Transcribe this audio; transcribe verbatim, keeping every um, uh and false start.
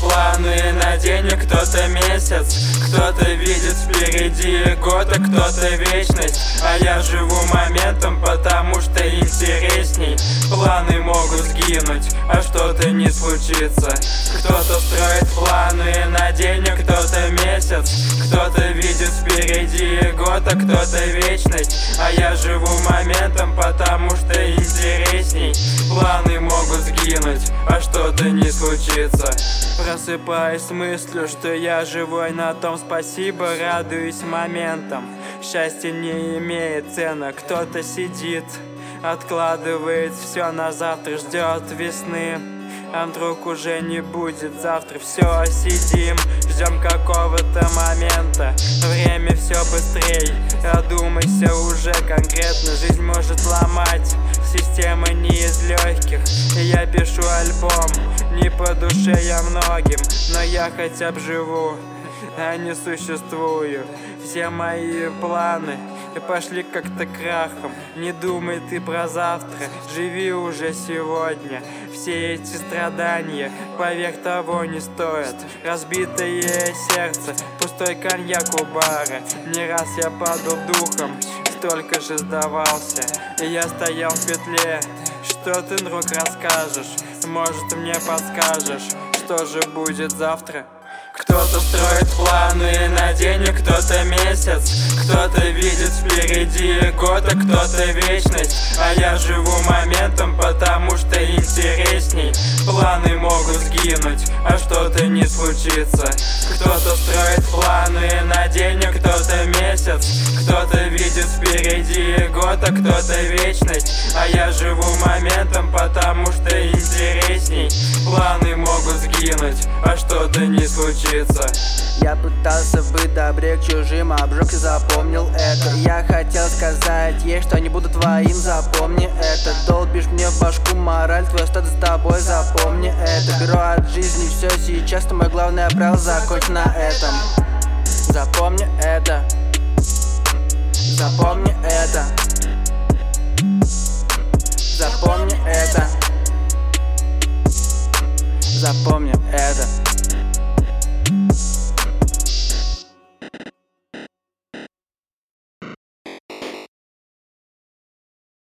планы на день, кто-то месяц, кто-то видит впереди год, а кто-то вечность. А я живу моментом, потому что интересней. Планы могут сгинуть, а что-то не случится. Кто-то строит планы на день, кто-то месяц, кто-то видит впереди год, а кто-то вечность. А я живу моментом, потому что интересней. Планы могут сгинуть, а что-то не случится. Просыпаюсь с мыслью, что я живой, на том спасибо, радуюсь моментам. Счастье не имеет цены, кто-то сидит, откладывает все на завтра, ждет весны. А вдруг уже не будет завтра, все, сидим, ждем какого-то момента. Время все быстрей, одумайся уже конкретно. Жизнь может ломать, система не из легких. Я пишу альбом, не по душе я многим, но я хотя бы живу, а не существую. Все мои планы пошли как-то крахом. Не думай ты про завтра, живи уже сегодня. Все эти страдания, поверь, того не стоят. Разбитое сердце, пустой коньяк у бара. Не раз я падал духом, столько же сдавался. И я стоял в петле. Что ты, друг, расскажешь? Может, мне подскажешь, что же будет завтра? Кто-то строит планы на день, кто-то месяц, кто-то видит впереди год, а кто-то вечность. А я живу моментом, потому что интересней. Планы могут сгинуть, а что-то не случится. Кто-то строит планы на день, кто-то месяц, кто-то видит впереди год, а кто-то вечность. А я живу моментом, потому что интересней. Планы могут сгинуть, а что-то не случится. Я пытался быть добрее к чужим, обжегся, запомнил это. Я хотел сказать ей, что не буду твоим, запомни это. Долбишь мне в башку мораль, твой статус с тобой, запомни это. Беру от жизни все сейчас, но мой главный правило, закончи на этом. Запомни это. Запомни это. Запомни это. Запомни это.